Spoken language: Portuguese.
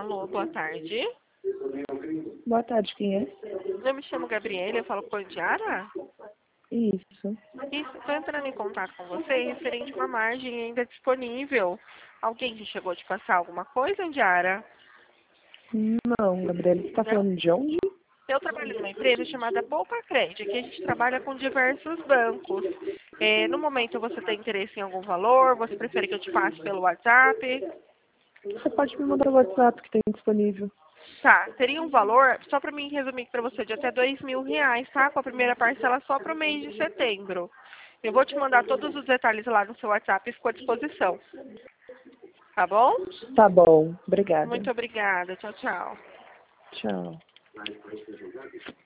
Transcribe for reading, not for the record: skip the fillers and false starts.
Alô, boa tarde. Boa tarde, quem é? Eu me chamo Gabriela, eu falo com a Indiara. Isso. Estou entrando em contato com você referente a uma margem ainda disponível. Alguém já chegou a te passar alguma coisa, Indiara? Não, Gabriela, você está Não? falando de onde? Eu trabalho numa empresa chamada Poupa Crédito, que a gente trabalha com diversos bancos. No momento você tem interesse em algum valor? Você prefere que eu te passe pelo WhatsApp? Você pode me mandar o WhatsApp que tem disponível. Tá, teria um valor, só para mim resumir para você, de até R$ 2.000, tá? Com a primeira parcela só para o mês de setembro. Eu vou te mandar todos os detalhes lá no seu WhatsApp e ficou à disposição. Tá bom? Tá bom, obrigada. Muito obrigada. Tchau, tchau. Tchau.